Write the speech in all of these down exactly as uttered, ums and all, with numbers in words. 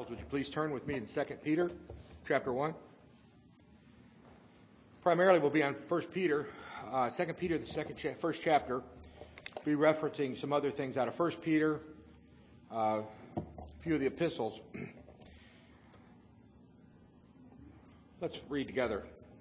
Bibles, would you please turn with me in Second Peter chapter one? Primarily we'll be on First Peter. Uh, Second Peter, the second cha- first chapter, be referencing some other things out of First Peter, uh, a few of the epistles. Let's read together.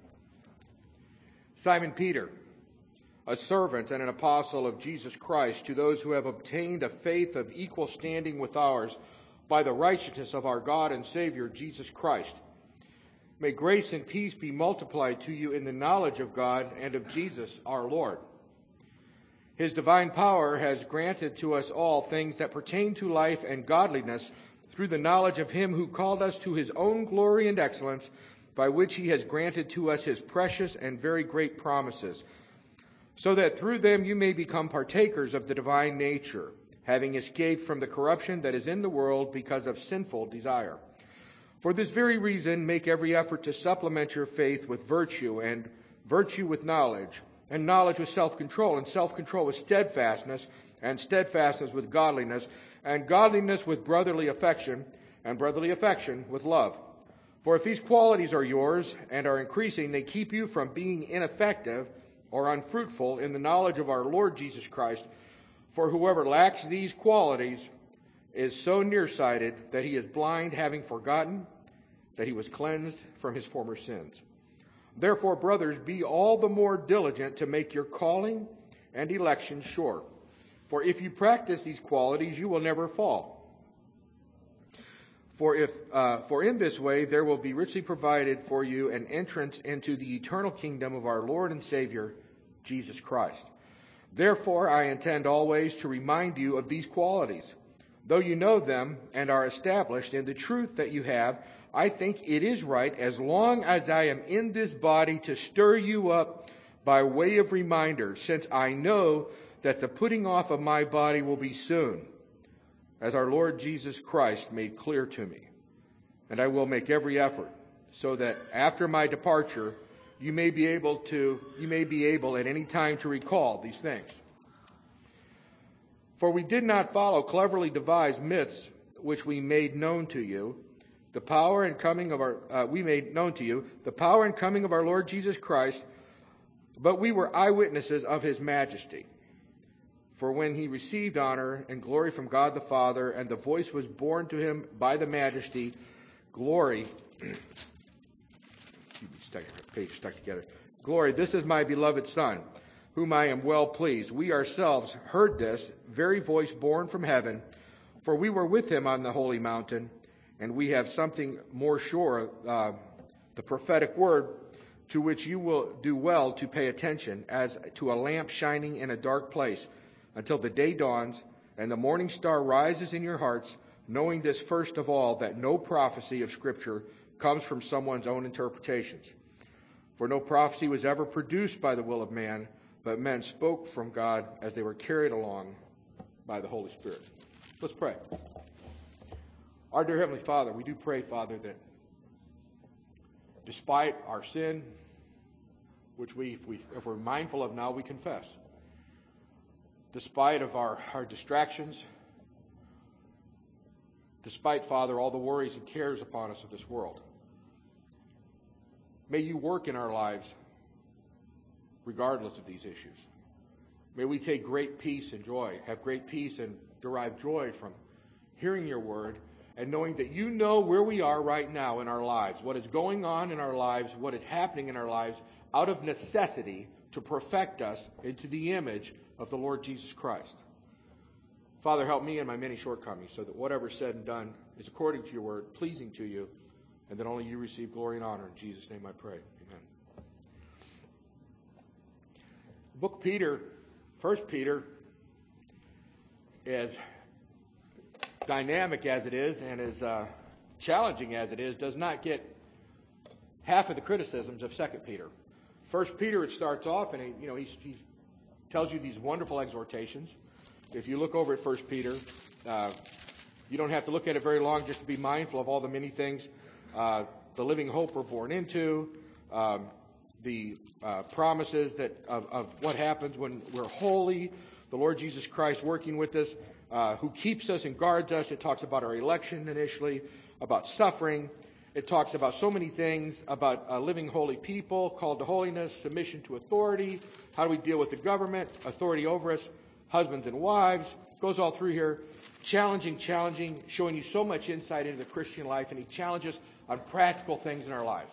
Simon Peter, a servant and an apostle of Jesus Christ, to those who have obtained a faith of equal standing with ours by the righteousness of our God and Savior, Jesus Christ. May grace and peace be multiplied to you in the knowledge of God and of Jesus our Lord. His divine power has granted to us all things that pertain to life and godliness through the knowledge of Him who called us to His own glory and excellence, by which He has granted to us His precious and very great promises, so that through them you may become partakers of the divine nature, having escaped from the corruption that is in the world because of sinful desire. For this very reason, make every effort to supplement your faith with virtue, and virtue with knowledge, and knowledge with self-control, and self-control with steadfastness, and steadfastness with godliness, and godliness with brotherly affection, and brotherly affection with love. For if these qualities are yours and are increasing, they keep you from being ineffective or unfruitful in the knowledge of our Lord Jesus Christ. For whoever lacks these qualities is so nearsighted that he is blind, having forgotten that he was cleansed from his former sins. Therefore, brothers, be all the more diligent to make your calling and election sure. For if you practice these qualities, you will never fall. For if, uh, for in this way there will be richly provided for you an entrance into the eternal kingdom of our Lord and Savior, Jesus Christ. Therefore, I intend always to remind you of these qualities. Though you know them and are established in the truth that you have, I think it is right, as long as I am in this body, to stir you up by way of reminder, since I know that the putting off of my body will be soon, as our Lord Jesus Christ made clear to me. And I will make every effort, so that after my departure, you may be able to, you may be able at any time to recall these things. For we did not follow cleverly devised myths, which we made known to you, the power and coming of our, uh, we made known to you, the power and coming of our Lord Jesus Christ, but we were eyewitnesses of His majesty. For when He received honor and glory from God the Father, and the voice was borne to Him by the majesty, glory, stuck, page stuck together, glory, this is my beloved Son, whom I am well pleased. We ourselves heard this very voice borne from heaven, for we were with Him on the holy mountain, and we have something more sure, uh, the prophetic word, to which you will do well to pay attention, as to a lamp shining in a dark place, until the day dawns and the morning star rises in your hearts, knowing this first of all, that no prophecy of Scripture comes from someone's own interpretations. For no prophecy was ever produced by the will of man, but men spoke from God as they were carried along by the Holy Spirit. Let's pray. Our dear Heavenly Father, we do pray, Father, that despite our sin, which we, if, we, if we're mindful of now, we confess, despite of our, our distractions, despite, Father, all the worries and cares upon us of this world, may you work in our lives regardless of these issues. May we take great peace and joy, have great peace and derive joy from hearing your word and knowing that you know where we are right now in our lives, what is going on in our lives, what is happening in our lives out of necessity to perfect us into the image of the Lord Jesus Christ. Father, help me in my many shortcomings so that whatever is said and done is according to your word, pleasing to you, and that only you receive glory and honor. In Jesus' name I pray. Amen. The book of Peter, First Peter, as dynamic as it is and as uh, challenging as it is, does not get half of the criticisms of Second Peter. First Peter, it starts off, and he, you know, he, he tells you these wonderful exhortations. If you look over at First Peter, uh, you don't have to look at it very long just to be mindful of all the many things uh, the living hope we're born into, um, the uh, promises that of, of what happens when we're holy, the Lord Jesus Christ working with us, uh, who keeps us and guards us. It talks about our election initially, about suffering. It talks about so many things, about uh, living holy people, called to holiness, submission to authority, how do we deal with the government, authority over us, husbands and wives. Goes all through here. Challenging, challenging, showing you so much insight into the Christian life, and he challenges on practical things in our lives.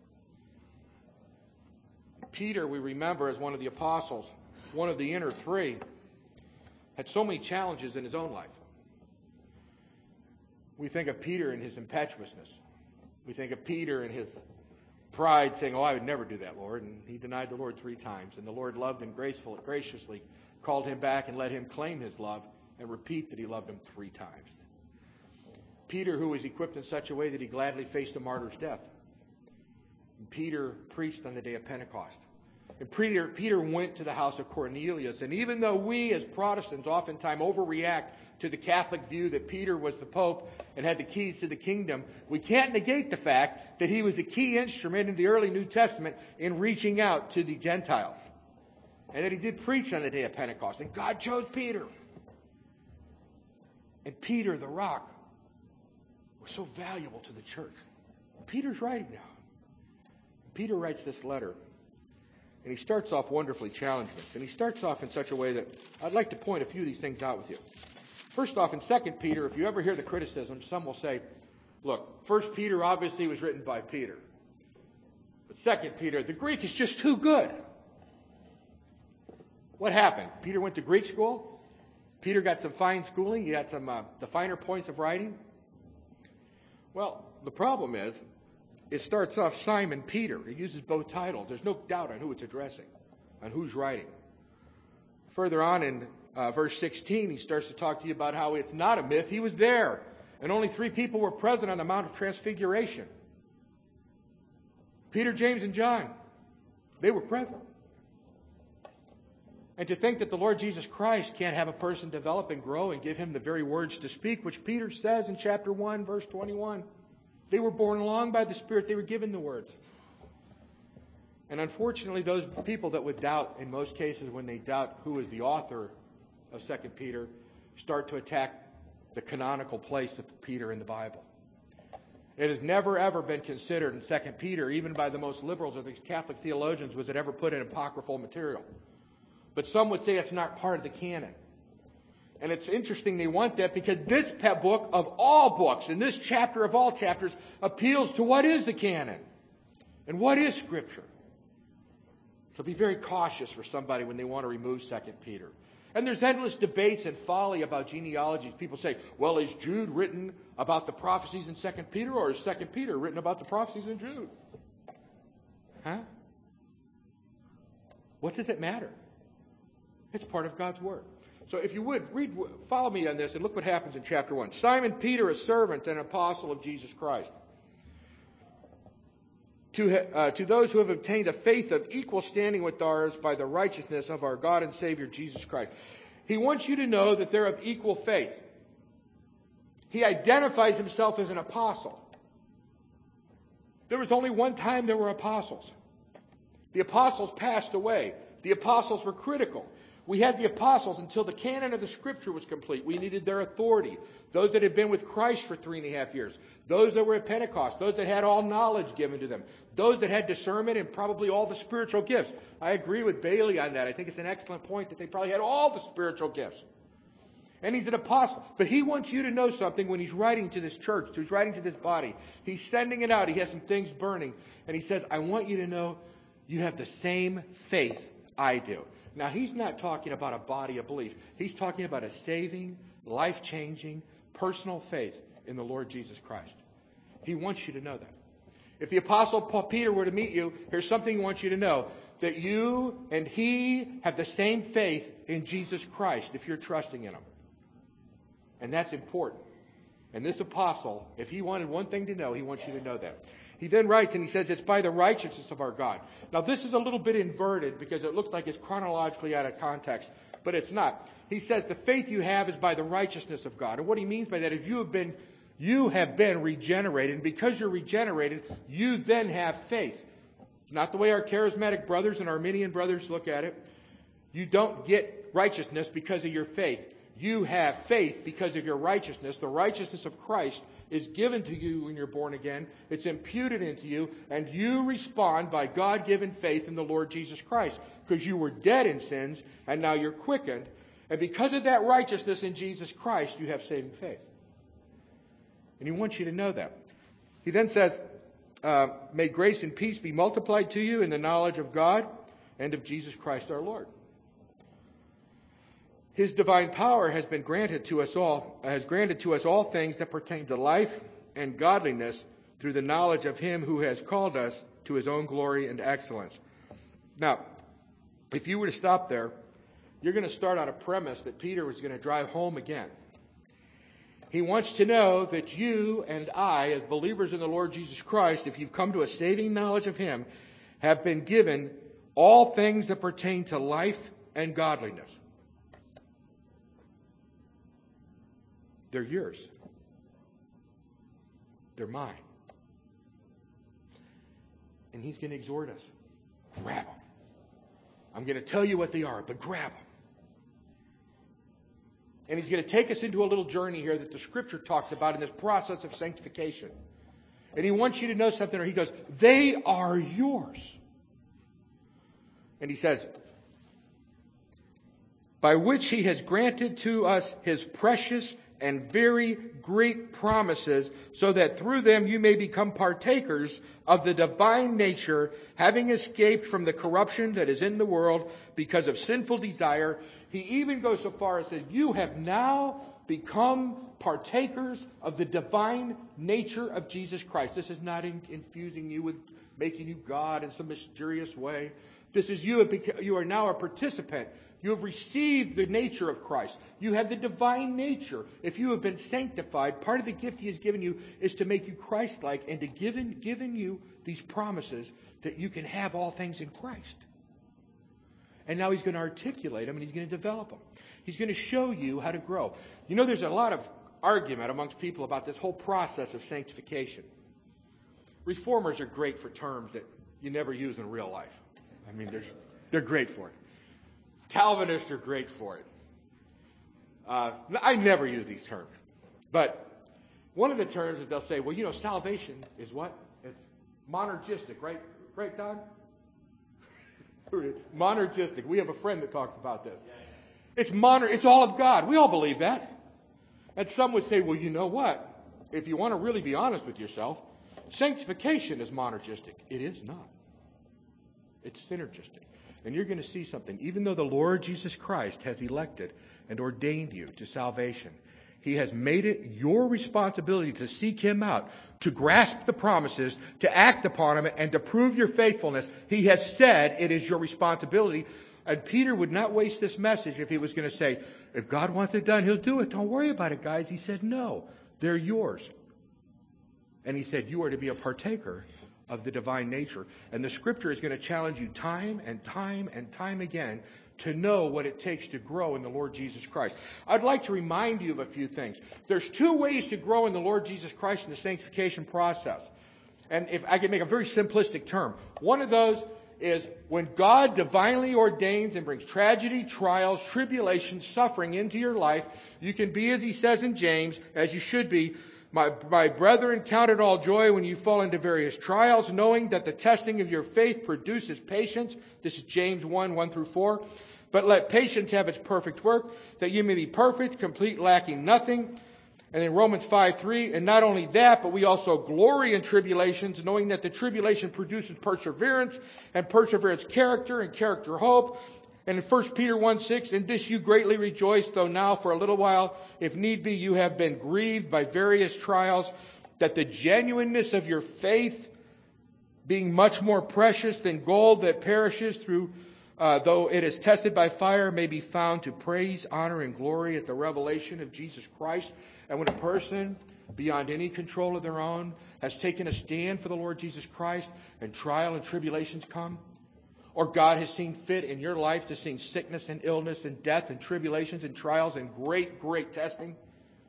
Peter, we remember, as one of the apostles, one of the inner three, had so many challenges in his own life. We think of Peter and his impetuousness. We think of Peter and his pride, saying, oh, I would never do that, Lord. And he denied the Lord three times. And the Lord loved him graceful, graciously, called him back and let him claim his love and repeat that he loved him three times. Peter, who was equipped in such a way that he gladly faced a martyr's death. And Peter preached on the day of Pentecost. And Peter, Peter went to the house of Cornelius. And even though we as Protestants oftentimes overreact to the Catholic view that Peter was the Pope and had the keys to the kingdom, we can't negate the fact that he was the key instrument in the early New Testament in reaching out to the Gentiles. And that he did preach on the day of Pentecost. And God chose Peter. And Peter, the rock, was so valuable to the church. Peter's writing now. Peter writes this letter. And he starts off wonderfully challenging us. And he starts off in such a way that I'd like to point a few of these things out with you. First off, in Second Peter, if you ever hear the criticism, some will say, look, First Peter obviously was written by Peter. But Second Peter, the Greek is just too good. What happened? Peter went to Greek school. Peter got some fine schooling. He got some uh, the finer points of writing. Well, the problem is, it starts off Simon Peter. It uses both titles. There's no doubt on who it's addressing, on who's writing. Further on in uh, verse sixteen, he starts to talk to you about how it's not a myth. He was there. And only three people were present on the Mount of Transfiguration. Peter, James, and John. They were present. And to think that the Lord Jesus Christ can't have a person develop and grow and give him the very words to speak, which Peter says in chapter one, verse twenty-one. They were borne along by the Spirit. They were given the words. And unfortunately, those people that would doubt, in most cases when they doubt who is the author of Second Peter, start to attack the canonical place of Peter in the Bible. It has never, ever been considered in Second Peter, even by the most liberals of the Catholic theologians, was it ever put in apocryphal material. But some would say it's not part of the canon. And it's interesting they want that because this book of all books, and this chapter of all chapters, appeals to what is the canon and what is Scripture. So be very cautious for somebody when they want to remove Second Peter. And there's endless debates and folly about genealogies. People say, well, is Jude written about the prophecies in Second Peter, or is Second Peter written about the prophecies in Jude? Huh? What does it matter? It's part of God's Word. So if you would, read, follow me on this and look what happens in chapter one. Simon Peter, a servant and apostle of Jesus Christ. To, uh, to those who have obtained a faith of equal standing with ours by the righteousness of our God and Savior Jesus Christ. He wants you to know that they're of equal faith. He identifies himself as an apostle. There was only one time there were apostles. The apostles passed away. The apostles were critical. We had the apostles until the canon of the Scripture was complete. We needed their authority. Those that had been with Christ for three and a half years. Those that were at Pentecost. Those that had all knowledge given to them. Those that had discernment and probably all the spiritual gifts. I agree with Bailey on that. I think it's an excellent point that they probably had all the spiritual gifts. And he's an apostle. But he wants you to know something when he's writing to this church, he's writing to this body. He's sending it out. He has some things burning. And he says, I want you to know you have the same faith I do. Now, he's not talking about a body of belief. He's talking about a saving, life-changing, personal faith in the Lord Jesus Christ. He wants you to know that. If the Apostle Paul Peter were to meet you, here's something he wants you to know. That you and he have the same faith in Jesus Christ if you're trusting in him. And that's important. And this apostle, if he wanted one thing to know, he wants you to know that. He then writes and he says it's by the righteousness of our God. Now this is a little bit inverted because it looks like it's chronologically out of context, but it's not. He says the faith you have is by the righteousness of God. And what he means by that is you have been, you have been regenerated. And because you're regenerated, you then have faith. It's not the way our charismatic brothers and Arminian brothers look at it. You don't get righteousness because of your faith. You have faith because of your righteousness. The righteousness of Christ is given to you when you're born again. It's imputed into you, and you respond by God-given faith in the Lord Jesus Christ, because you were dead in sins, and now you're quickened. And because of that righteousness in Jesus Christ, you have saving faith. And he wants you to know that. He then says, uh, may grace and peace be multiplied to you in the knowledge of God and of Jesus Christ our Lord. His divine power has been granted to us all, has granted to us all things that pertain to life and godliness through the knowledge of him who has called us to his own glory and excellence. Now, if you were to stop there, you're going to start on a premise that Peter was going to drive home again. He wants to know that you and I, as believers in the Lord Jesus Christ, if you've come to a saving knowledge of him, have been given all things that pertain to life and godliness. They're yours. They're mine. And he's going to exhort us. Grab them. I'm going to tell you what they are, but grab them. And he's going to take us into a little journey here that the Scripture talks about in this process of sanctification. And he wants you to know something, or he goes, they are yours. And he says, by which he has granted to us his precious and very great promises, so that through them you may become partakers of the divine nature, having escaped from the corruption that is in the world because of sinful desire. He even goes so far as said, you have now become partakers of the divine nature of Jesus Christ. This is not in, infusing you with making you God in some mysterious way. This is you, you are now a participant. You have received the nature of Christ. You have the divine nature. If you have been sanctified, part of the gift he has given you is to make you Christ-like and to give in, given you these promises that you can have all things in Christ. And now he's going to articulate them and he's going to develop them. He's going to show you how to grow. You know, there's a lot of argument amongst people about this whole process of sanctification. Reformers are great for terms that you never use in real life. I mean, they're, they're great for it. Calvinists are great for it. Uh, I never use these terms. But one of the terms is they'll say, well, you know, salvation is what? It's monergistic, right? Right, Don? Monergistic. We have a friend that talks about this. It's moner. It's all of God. We all believe that. And some would say, well, you know what? If you want to really be honest with yourself, sanctification is monergistic. It is not. It's synergistic. And you're going to see something. Even though the Lord Jesus Christ has elected and ordained you to salvation, he has made it your responsibility to seek him out, to grasp the promises, to act upon them, and to prove your faithfulness. He has said it is your responsibility. And Peter would not waste this message if he was going to say, if God wants it done, he'll do it. Don't worry about it, guys. He said, no, they're yours. And he said, you are to be a partaker of the divine nature. And the Scripture is going to challenge you time and time and time again to know what it takes to grow in the Lord Jesus Christ. I'd like to remind you of a few things. There's two ways to grow in the Lord Jesus Christ in the sanctification process. And if I can make a very simplistic term, one of those is when God divinely ordains and brings tragedy, trials, tribulation, suffering into your life, you can be, as he says in James, as you should be, My, my brethren, count it all joy when you fall into various trials, knowing that the testing of your faith produces patience. This is James one, one through four. But let patience have its perfect work, that you may be perfect, complete, lacking nothing. And in Romans five, three, and not only that, but we also glory in tribulations, knowing that the tribulation produces perseverance, and perseverance character, and character hope. And in First Peter one, six, in this you greatly rejoice, though now for a little while, if need be, you have been grieved by various trials, that the genuineness of your faith, being much more precious than gold that perishes through, uh, though it is tested by fire, may be found to praise, honor, and glory at the revelation of Jesus Christ. And when a person, beyond any control of their own, has taken a stand for the Lord Jesus Christ, and trial and tribulations come, or God has seen fit in your life to see sickness and illness and death and tribulations and trials and great, great testing.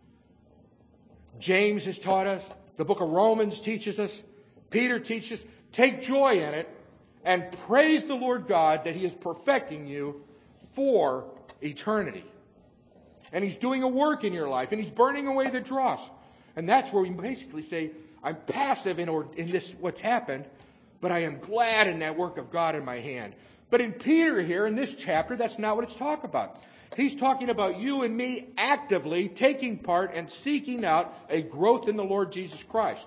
James has taught us. The book of Romans teaches us. Peter teaches us. Take joy in it and praise the Lord God that he is perfecting you for eternity. And He's doing a work in your life. And He's burning away the dross. And that's where we basically say, I'm passive in, or, in this, what's happened, but I am glad in that work of God in my hand. But in Peter here, in this chapter, that's not what it's talking about. He's talking about you and me actively taking part and seeking out a growth in the Lord Jesus Christ.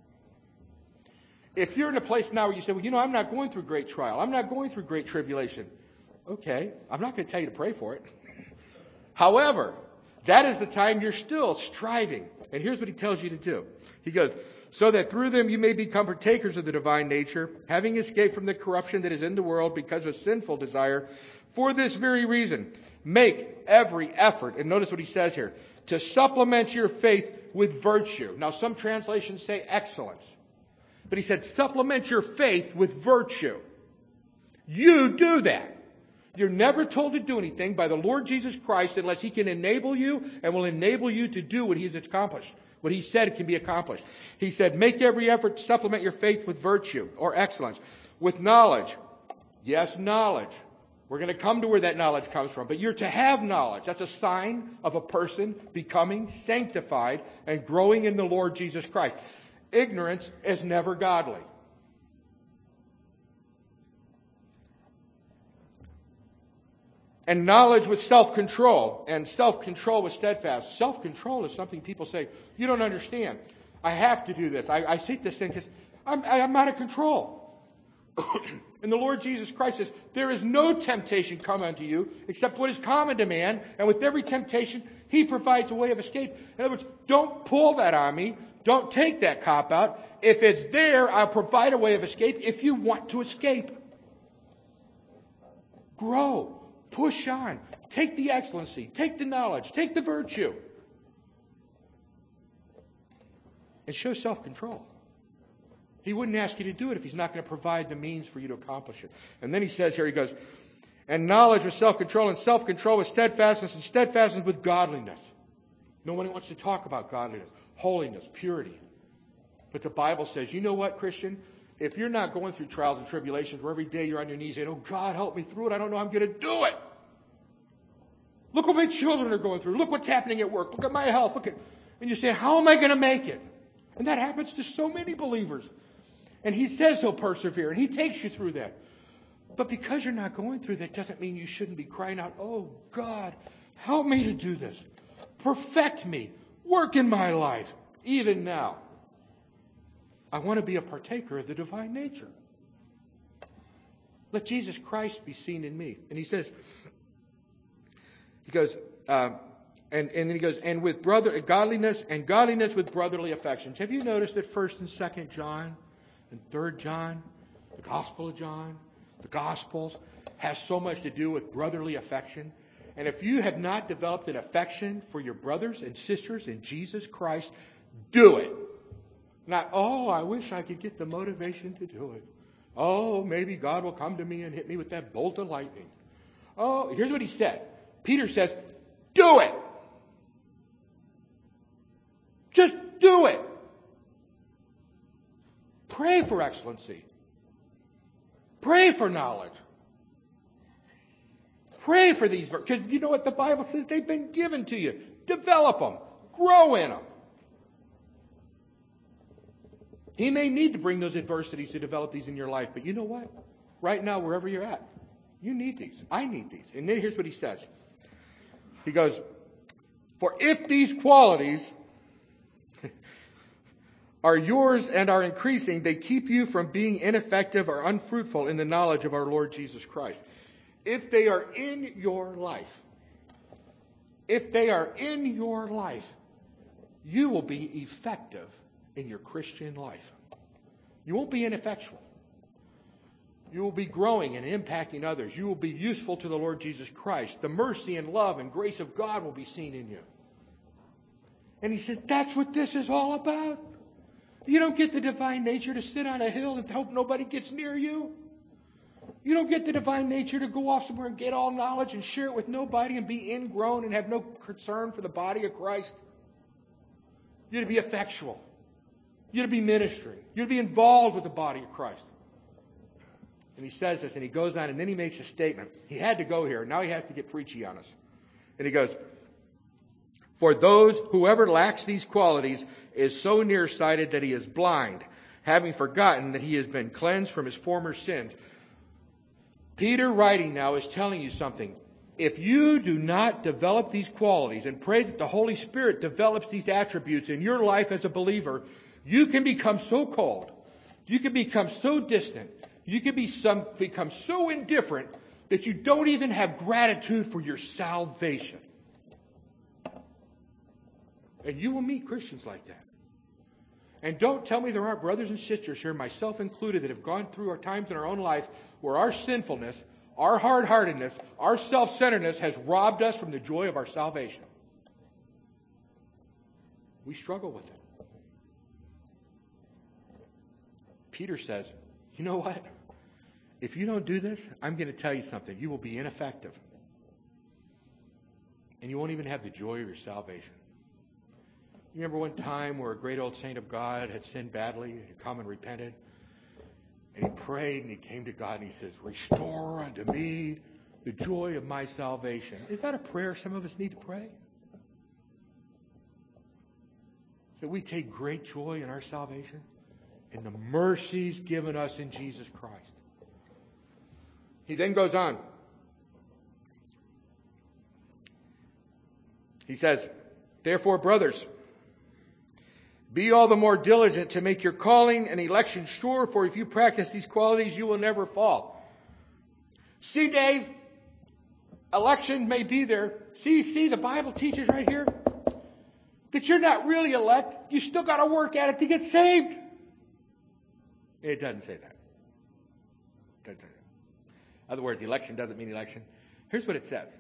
If you're in a place now where you say, well, you know, I'm not going through great trial. I'm not going through great tribulation. Okay, I'm not going to tell you to pray for it. However, that is the time you're still striving. And here's what he tells you to do. He goes, so that through them you may become partakers of the divine nature, having escaped from the corruption that is in the world because of sinful desire. For this very reason, make every effort, and notice what he says here, to supplement your faith with virtue. Now, some translations say excellence. But he said, supplement your faith with virtue. You do that. You're never told to do anything by the Lord Jesus Christ unless He can enable you and will enable you to do what He has accomplished. What He said can be accomplished. He said, make every effort to supplement your faith with virtue or excellence. With knowledge. Yes, knowledge. We're going to come to where that knowledge comes from. But you're to have knowledge. That's a sign of a person becoming sanctified and growing in the Lord Jesus Christ. Ignorance is never godly. And knowledge with self-control, and self-control with steadfast. Self-control is something people say, you don't understand. I have to do this. I, I seek this thing because I'm, I'm out of control. And the Lord Jesus Christ says, there is no temptation come unto you except what is common to man. And with every temptation, He provides a way of escape. In other words, don't pull that on me. Don't take that cop out. If it's there, I'll provide a way of escape if you want to escape. Grow. Push on. Take the excellency. Take the knowledge. Take the virtue. And show self-control. He wouldn't ask you to do it if He's not going to provide the means for you to accomplish it. And then he says here, he goes, and knowledge with self-control, and self-control with steadfastness, and steadfastness with godliness. No one wants to talk about godliness, holiness, purity. But the Bible says, you know what, Christian? If you're not going through trials and tribulations where every day you're on your knees saying, oh, God, help me through it. I don't know how I'm going to do it. Look what my children are going through. Look what's happening at work. Look at my health. Look at, and you say, how am I going to make it? And that happens to so many believers. And He says He'll persevere, and He takes you through that. But because you're not going through that doesn't mean you shouldn't be crying out, oh, God, help me to do this. Perfect me. Work in my life, even now. I want to be a partaker of the divine nature. Let Jesus Christ be seen in me. And he says, he goes, uh, and, and then he goes, and with brother godliness, and godliness with brotherly affections. Have you noticed that First and Second John and Third John, the Gospel of John, the Gospels, has so much to do with brotherly affection? And if you have not developed an affection for your brothers and sisters in Jesus Christ, do it. Not, oh, I wish I could get the motivation to do it. Oh, maybe God will come to me and hit me with that bolt of lightning. Oh, here's what he said. Peter says, do it. Just do it. Pray for excellency. Pray for knowledge. Pray for these, because you know what the Bible says? They've been given to you. Develop them. Grow in them. He may need to bring those adversities to develop these in your life, but you know what? Right now, wherever you're at, you need these. I need these. And then here's what he says. He goes, for if these qualities are yours and are increasing, they keep you from being ineffective or unfruitful in the knowledge of our Lord Jesus Christ. If they are in your life, if they are in your life, you will be effective in your Christian life. You won't be ineffectual. You will be growing and impacting others. You will be useful to the Lord Jesus Christ. The mercy and love and grace of God will be seen in you. And he says, that's what this is all about. You don't get the divine nature to sit on a hill and hope nobody gets near you. You don't get the divine nature to go off somewhere and get all knowledge and share it with nobody and be ingrown and have no concern for the body of Christ. You're to be effectual. You're to be ministering. You're to be involved with the body of Christ. And he says this, and he goes on, and then he makes a statement. He had to go here. Now he has to get preachy on us. And he goes, For those, whoever lacks these qualities is so nearsighted that he is blind, having forgotten that he has been cleansed from his former sins. Peter, writing now, is telling you something. If you do not develop these qualities and pray that the Holy Spirit develops these attributes in your life as a believer, you can become so cold. You can become so distant. You can be some, become so indifferent that you don't even have gratitude for your salvation. And you will meet Christians like that. And don't tell me there aren't brothers and sisters here, myself included, that have gone through our times in our own life where our sinfulness, our hard-heartedness, our self-centeredness has robbed us from the joy of our salvation. We struggle with it. Peter says, you know what? If you don't do this, I'm going to tell you something. You will be ineffective. And you won't even have the joy of your salvation. You remember one time where a great old saint of God had sinned badly and had come and repented? And he prayed and he came to God and he says, restore unto me the joy of my salvation. Is that a prayer some of us need to pray? That we take great joy in our salvation and the mercies given us in Jesus Christ. He then goes on. He says, therefore, brothers, be all the more diligent to make your calling and election sure, for if you practice these qualities, you will never fall. See, Dave, election may be there. See, see, the Bible teaches right here that you're not really elect. You still got to work at it to get saved. It doesn't say that. It doesn't say that. In other words, election doesn't mean election. Here's what it says.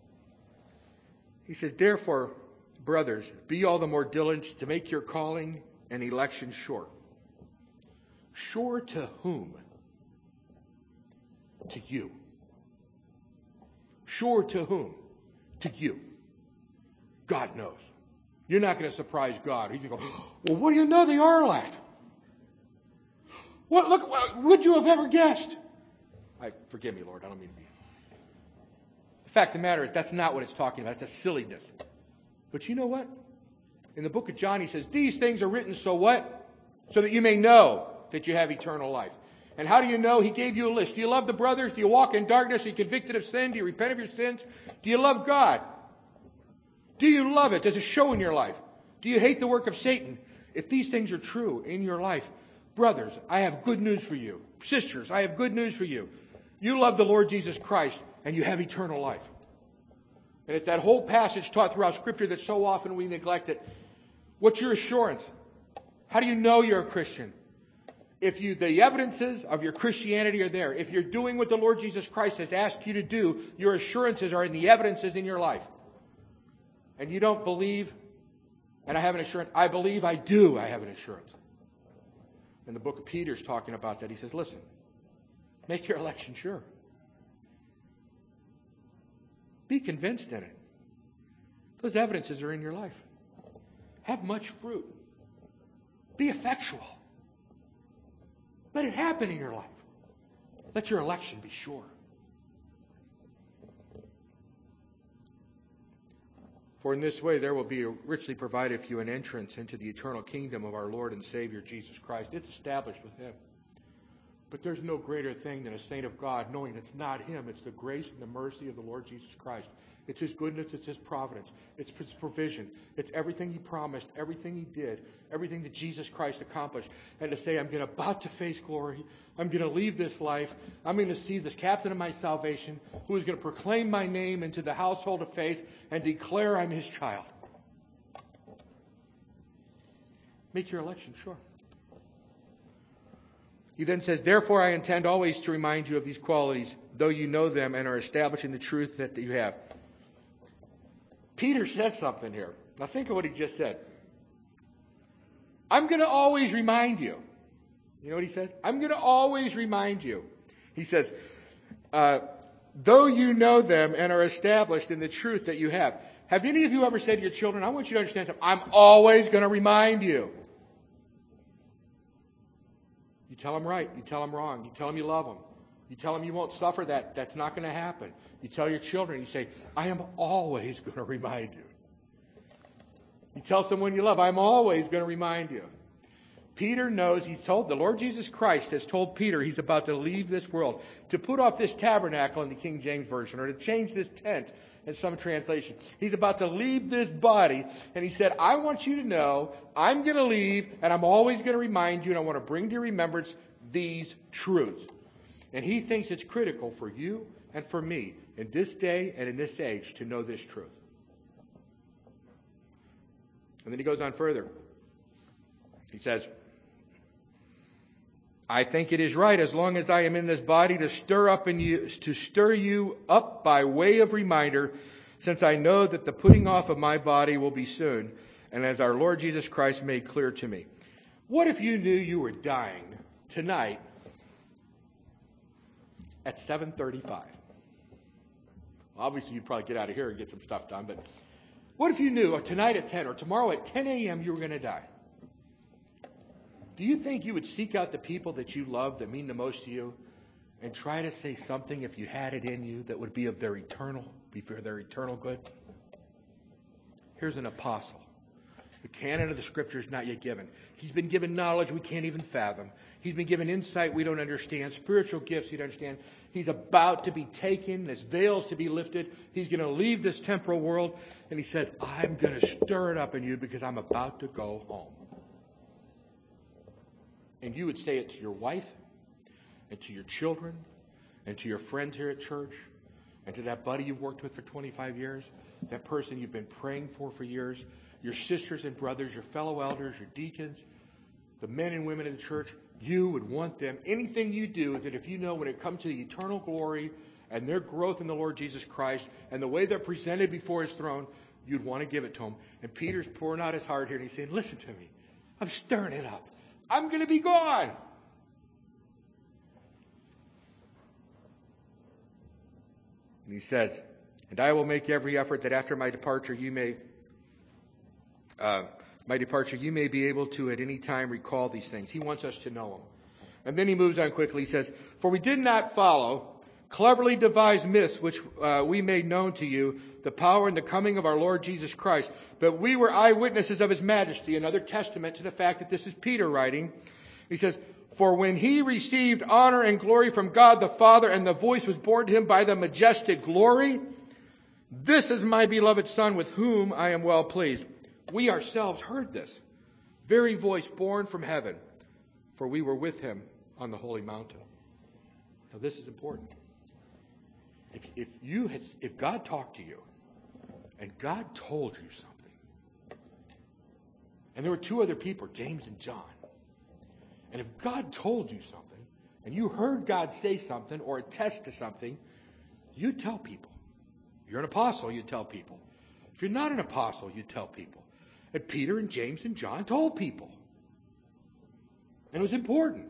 He says, therefore, brothers, be all the more diligent to make your calling and election sure. Sure to whom? To you. Sure to whom? To you. God knows. You're not going to surprise God. He's going to go, well, what do you know they are elect? What, look, what would you have ever guessed? I, forgive me, Lord, I don't mean to be. The fact of the matter is, that's not what it's talking about. It's a silliness. But you know what? In the book of John, he says, these things are written so what? So that you may know that you have eternal life. And how do you know? He gave you a list. Do you love the brothers? Do you walk in darkness? Are you convicted of sin? Do you repent of your sins? Do you love God? Do you love it? Does it show in your life? Do you hate the work of Satan? If these things are true in your life, brothers, I have good news for you. Sisters, I have good news for you. You love the Lord Jesus Christ and you have eternal life. And it's that whole passage taught throughout Scripture that so often we neglect it. What's your assurance? How do you know you're a Christian? If you, the evidences of your Christianity are there. If you're doing what the Lord Jesus Christ has asked you to do, your assurances are in the evidences in your life. And you don't believe, and I have an assurance. I believe I do, I have an assurance. And the book of Peter is talking about that. He says, listen, make your election sure. Be convinced in it. Those evidences are in your life. Have much fruit. Be effectual. Let it happen in your life. Let your election be sure. For in this way there will be richly provided for you an entrance into the eternal kingdom of our Lord and Savior Jesus Christ. It's established with Him. But there's no greater thing than a saint of God knowing it's not him, it's the grace and the mercy of the Lord Jesus Christ. It's His goodness, it's His providence, it's His provision, it's everything He promised, everything He did, everything that Jesus Christ accomplished. And to say, I'm going to about to face glory, I'm going to leave this life, I'm going to see this captain of my salvation who is going to proclaim my name into the household of faith and declare I'm His child. Make your election sure. He then says, therefore I intend always to remind you of these qualities, though you know them and are established in the truth that you have. Peter said something here. Now think of what he just said. I'm going to always remind you. You know what he says? I'm going to always remind you. He says, uh, though you know them and are established in the truth that you have. Have any of you ever said to your children, I want you to understand something. I'm always going to remind you. You tell them right. You tell them wrong. You tell them you love them. You tell them you won't suffer that. That's not going to happen. You tell your children, you say, I am always going to remind you. You tell someone you love, I'm always going to remind you. Peter knows, he's told, the Lord Jesus Christ has told Peter he's about to leave this world, to put off this tabernacle in the King James Version, or to change this tent in some translation. He's about to leave this body, and he said, I want you to know, I'm going to leave, and I'm always going to remind you, and I want to bring to your remembrance these truths. And he thinks it's critical for you and for me in this day and in this age to know this truth. And then he goes on further. He says, I think it is right, as long as I am in this body, to stir up in you, to stir you up by way of reminder, since I know that the putting off of my body will be soon, and as our Lord Jesus Christ made clear to me. What if you knew you were dying tonight at seven thirty-five? Well, obviously, you'd probably get out of here and get some stuff done, but what if you knew, or tonight at ten, or tomorrow at ten a.m., you were going to die? Do you think you would seek out the people that you love, that mean the most to you, and try to say something, if you had it in you, that would be of their eternal, be for their eternal good? Here's an apostle. The canon of the Scripture is not yet given. He's been given knowledge we can't even fathom. He's been given insight we don't understand, spiritual gifts you don't understand. He's about to be taken, his veils to be lifted. He's going to leave this temporal world, and he says, I'm going to stir it up in you because I'm about to go home. And you would say it to your wife, and to your children, and to your friends here at church, and to that buddy you've worked with for twenty-five years, that person you've been praying for for years, your sisters and brothers, your fellow elders, your deacons, the men and women in the church. You would want them, anything you do, that if you know when it comes to the eternal glory and their growth in the Lord Jesus Christ and the way they're presented before his throne, you'd want to give it to them. And Peter's pouring out his heart here, and he's saying, listen to me. I'm stirring it up. I'm going to be gone. And he says, and I will make every effort that after my departure you may, uh, my departure you may be able to at any time recall these things. He wants us to know them. And then he moves on quickly. He says, for we did not follow cleverly devised myths which uh, we made known to you, the power and the coming of our Lord Jesus Christ. But we were eyewitnesses of his majesty. Another testament to the fact that this is Peter writing. He says, for when he received honor and glory from God the Father, and the voice was borne to him by the majestic glory, this is my beloved Son with whom I am well pleased. We ourselves heard this very voice borne from heaven, for we were with him on the holy mountain. Now this is important. If, if you had, if God talked to you, and God told you something, and there were two other people, James and John, and if God told you something, and you heard God say something or attest to something, you tell people. You're an apostle, you tell people. If you're not an apostle, you tell people. And Peter and James and John told people. And it was important.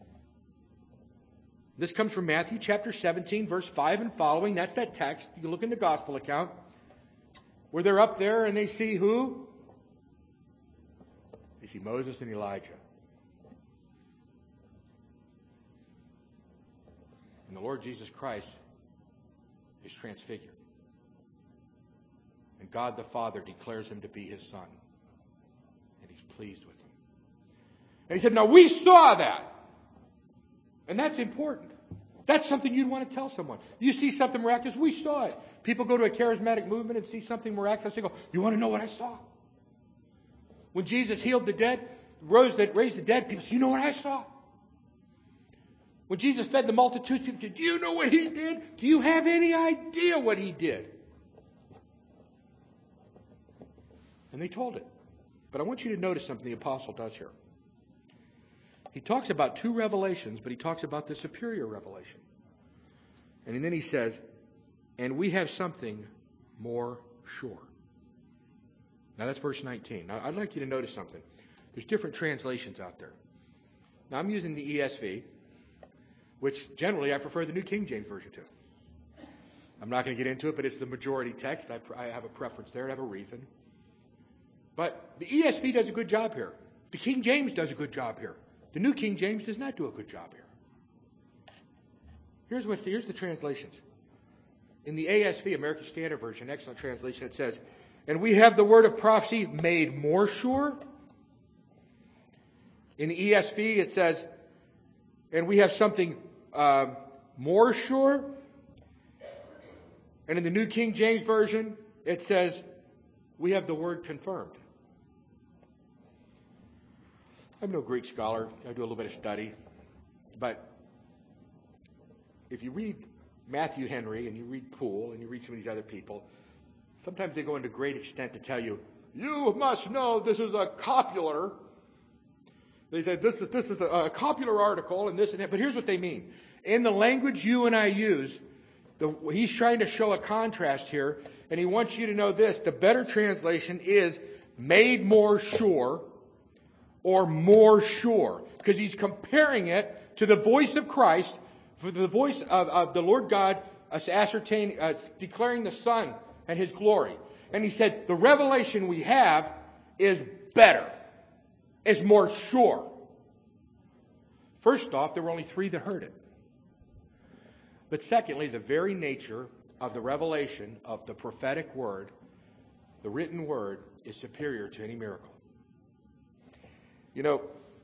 This comes from Matthew chapter seventeen, verse five and following. That's that text. You can look in the gospel account. Where they're up there and they see who? They see Moses and Elijah. And the Lord Jesus Christ is transfigured. And God the Father declares him to be his Son. And he's pleased with him. And he said, now we saw that. And that's important. That's something you'd want to tell someone. You see something miraculous, we saw it. People go to a charismatic movement and see something miraculous, they go, you want to know what I saw? When Jesus healed the dead, rose the, raised the dead, people say, you know what I saw? When Jesus fed the multitudes, people said, do you know what he did? Do you have any idea what he did? And they told it. But I want you to notice something the apostle does here. He talks about two revelations, but he talks about the superior revelation. And then he says, and we have something more sure. Now that's verse nineteen. Now I'd like you to notice something. There's different translations out there. Now I'm using the E S V, which generally I prefer the New King James Version to. I'm not going to get into it, but it's the majority text. I, I have a preference there. I have a reason. But the E S V does a good job here. The King James does a good job here. The New King James does not do a good job here. Here's what here's the translations. In the A S V, American Standard Version, excellent translation, it says, And we have the word of prophecy made more sure. In the E S V it says, and we have something uh, more sure. And in the New King James Version it says, we have the word confirmed. I'm no Greek scholar. I do a little bit of study. But if you read Matthew Henry and you read Poole and you read some of these other people, sometimes they go into great extent to tell you, you must know this is a copular. They say this is this is a, a copular article and this and that. But here's what they mean. In the language you and I use, the, he's trying to show a contrast here, and he wants you to know this. The better translation is made more sure or more sure, because he's comparing it to the voice of Christ, for the voice of, of the Lord God uh, ascertain, uh, declaring the Son and His glory. And he said, the revelation we have is better, is more sure. First off, there were only three that heard it. But secondly, the very nature of the revelation of the prophetic word, the written word, is superior to any miracle. You know,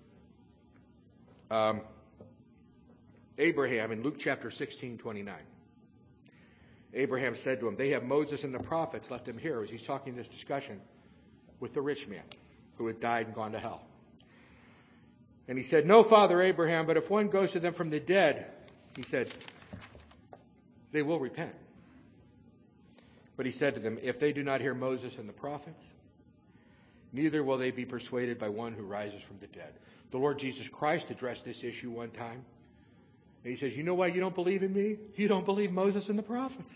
um, Abraham in Luke chapter sixteen twenty-nine. Abraham said to him, they have Moses and the prophets, let them hear, as he's talking this discussion with the rich man who had died and gone to hell. And he said, no, Father Abraham, but if one goes to them from the dead, he said, they will repent. But he said to them, if they do not hear Moses and the prophets, neither will they be persuaded by one who rises from the dead. The Lord Jesus Christ addressed this issue one time. And he says, you know why you don't believe in me? You don't believe Moses and the prophets.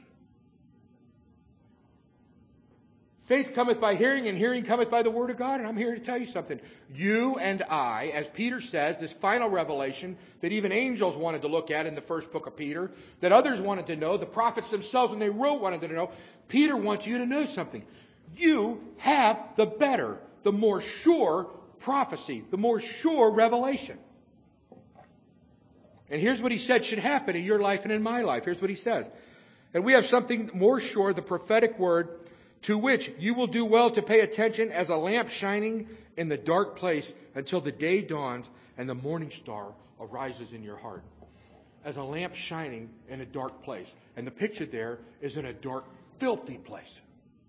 Faith cometh by hearing, and hearing cometh by the word of God. And I'm here to tell you something. You and I, as Peter says, this final revelation that even angels wanted to look at in the first book of Peter, that others wanted to know, the prophets themselves when they wrote wanted to know, Peter wants you to know something. You have the better, the more sure prophecy, the more sure revelation. And here's what he said should happen in your life and in my life. Here's what he says. And we have something more sure, the prophetic word, to which you will do well to pay attention as a lamp shining in the dark place until the day dawns and the morning star arises in your heart. As a lamp shining in a dark place. And the picture there is in a dark, filthy place.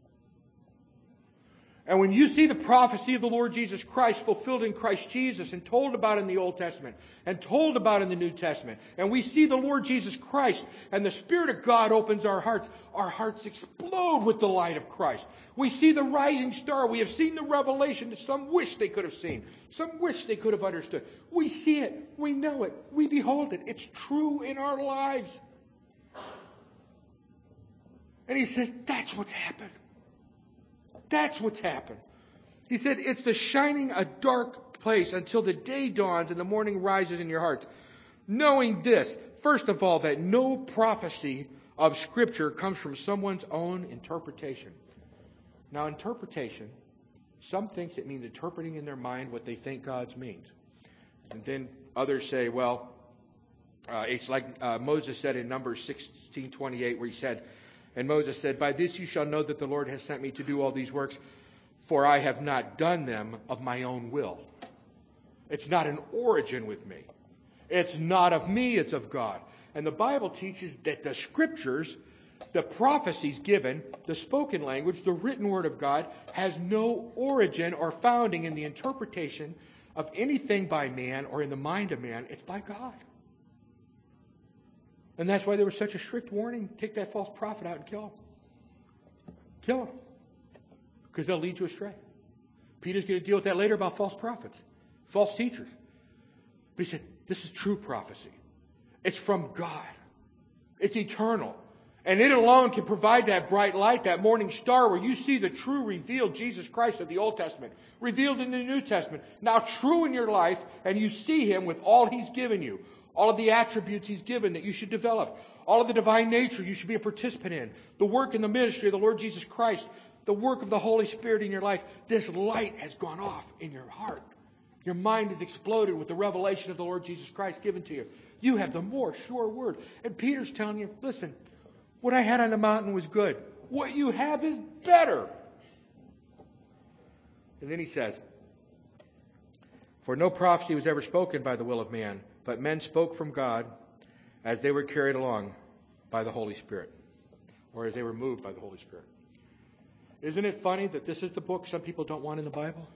And when you see the prophecy of the Lord Jesus Christ fulfilled in Christ Jesus and told about in the Old Testament and told about in the New Testament, and we see the Lord Jesus Christ and the Spirit of God opens our hearts, our hearts explode with the light of Christ. We see the rising star. We have seen the revelation that some wish they could have seen. Some wish they could have understood. We see it. We know it. We behold it. It's true in our lives. And he says, that's what's happened. That's what's happened. He said, it's the shining a dark place until the day dawns and the morning rises in your hearts. Knowing this, first of all, that no prophecy of Scripture comes from someone's own interpretation. Now, interpretation, some think it means interpreting in their mind what they think God's means. And then others say, well, uh, it's like uh, Moses said in Numbers sixteen twenty-eight, where he said, and Moses said, by this you shall know that the Lord has sent me to do all these works, for I have not done them of my own will. It's not an origin with me. It's not of me, it's of God. And the Bible teaches that the Scriptures, the prophecies given, the spoken language, the written word of God, has no origin or founding in the interpretation of anything by man or in the mind of man. It's by God. And that's why there was such a strict warning. Take that false prophet out and kill him. Kill him. Because they'll lead you astray. Peter's going to deal with that later about false prophets. False teachers. But he said, this is true prophecy. It's from God. It's eternal. And it alone can provide that bright light, that morning star where you see the true revealed Jesus Christ of the Old Testament. Revealed in the New Testament. Now true in your life, and you see Him with all He's given you. All of the attributes He's given that you should develop. All of the divine nature you should be a participant in. The work and the ministry of the Lord Jesus Christ. The work of the Holy Spirit in your life. This light has gone off in your heart. Your mind has exploded with the revelation of the Lord Jesus Christ given to you. You have the more sure word. And Peter's telling you, listen, what I had on the mountain was good. What you have is better. And then he says, for no prophecy was ever spoken by the will of man, but men spoke from God as they were carried along by the Holy Spirit, or as they were moved by the Holy Spirit. Isn't it funny that this is the book some people don't want in the Bible?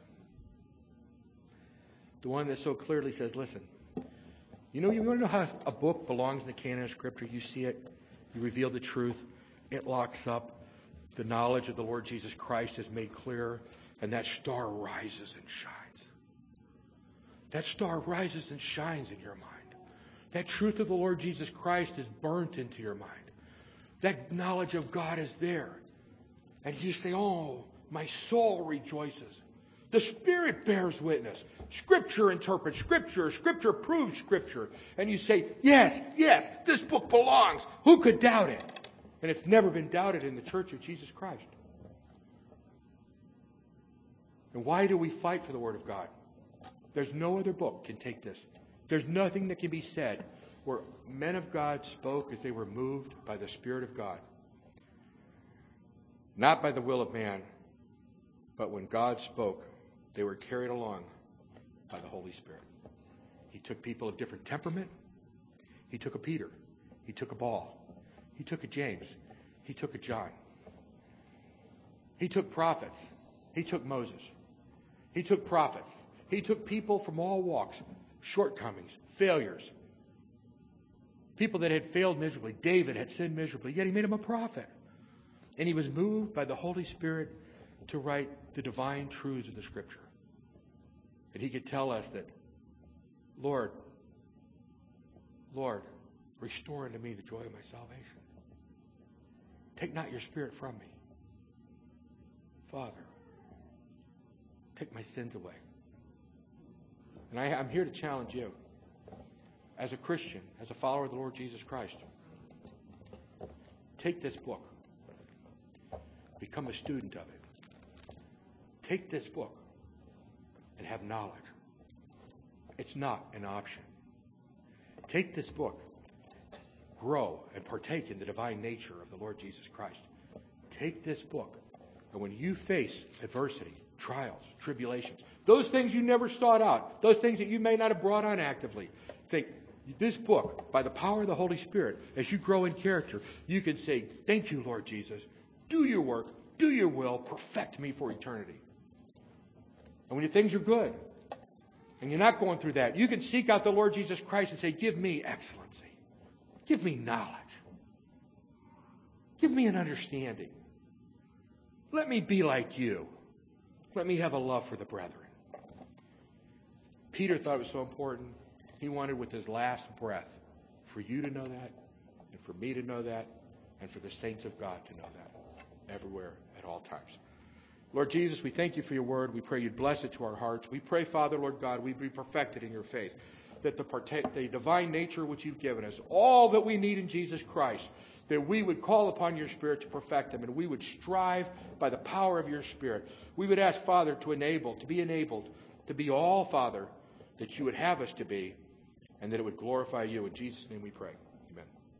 The one that so clearly says, listen, you know, you want to know how a book belongs in the canon of Scripture? You see it, you reveal the truth, it locks up, the knowledge of the Lord Jesus Christ is made clear, and that star rises and shines. That star rises and shines in your mind. That truth of the Lord Jesus Christ is burnt into your mind. That knowledge of God is there. And you say, oh, my soul rejoices. The Spirit bears witness. Scripture interprets Scripture. Scripture proves Scripture. And you say, yes, yes, this book belongs. Who could doubt it? And it's never been doubted in the Church of Jesus Christ. And why do we fight for the Word of God? There's no other book can take this. There's nothing that can be said where men of God spoke as they were moved by the Spirit of God. Not by the will of man, but when God spoke, they were carried along by the Holy Spirit. He took people of different temperament. He took a Peter. He took a Paul. He took a James. He took a John. He took prophets. He took Moses. He took prophets. He took people from all walks, shortcomings, failures, people that had failed miserably. David had sinned miserably, yet he made him a prophet. And he was moved by the Holy Spirit to write the divine truths of the Scripture. And he could tell us that, Lord, Lord, restore unto me the joy of my salvation. Take not your Spirit from me. Father, take my sins away. And I, I'm here to challenge you, as a Christian, as a follower of the Lord Jesus Christ. Take this book. Become a student of it. Take this book and have knowledge. It's not an option. Take this book, grow and partake in the divine nature of the Lord Jesus Christ. Take this book, and when you face adversity, trials, tribulations, those things you never sought out, those things that you may not have brought on actively, think, this book, by the power of the Holy Spirit, as you grow in character, you can say, thank you, Lord Jesus. Do your work, do your will, perfect me for eternity. And when your things are good, and you're not going through that, you can seek out the Lord Jesus Christ and say, give me excellency. Give me knowledge. Give me an understanding. Let me be like you. Let me have a love for the brethren. Peter thought it was so important. He wanted with his last breath for you to know that, and for me to know that, and for the saints of God to know that, everywhere, at all times. Lord Jesus, we thank you for your word. We pray you'd bless it to our hearts. We pray, Father, Lord God, we'd be perfected in your faith, that the, part- the divine nature which you've given us, all that we need in Jesus Christ, that we would call upon your Spirit to perfect them, and we would strive by the power of your Spirit. We would ask, Father, to enable, to be enabled, to be all, Father, that you would have us to be, and that it would glorify you. In Jesus' name we pray.